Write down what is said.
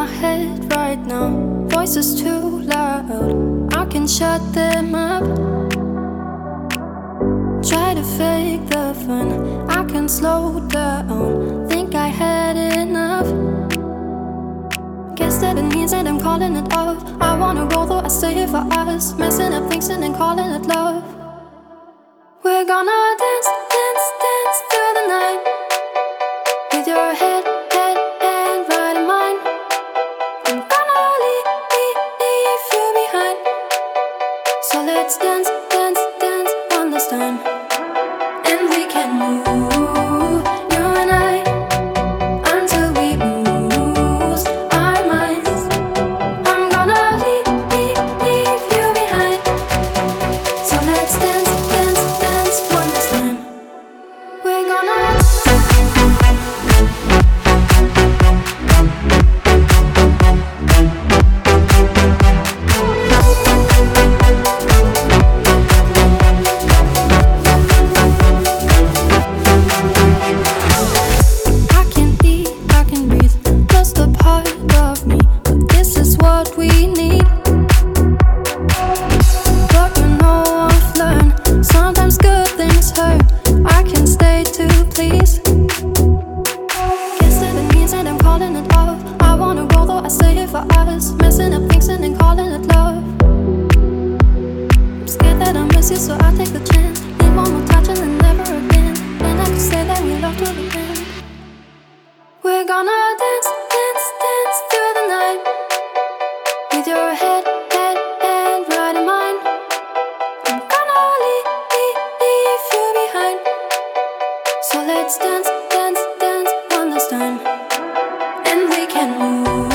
my head right now. Voices too loud, I can shut them up. Try to fake the fun, I can slow down. Think I had enough. Guess that it means that I'm calling it off. I wanna go though I stay here for us, messing up things and then calling it love. We're gonna dance, dance, dance through the night, with your head right in mine. I'm gonna leave you behind. So let's dance, dance, dance one last time. And we can move, you and I, until we lose our minds. I'm gonna leave you behind. So let's dance, dance, dance one last time. We're gonna messing up things and then calling it love. I'm scared that I miss you, so I take the chance. Need one more touch and then never again. And I can say that we love till the end. We're gonna dance, dance, dance through the night, with your head right in mine. I'm gonna leave you behind. So let's dance, dance, dance one last time. And we can move.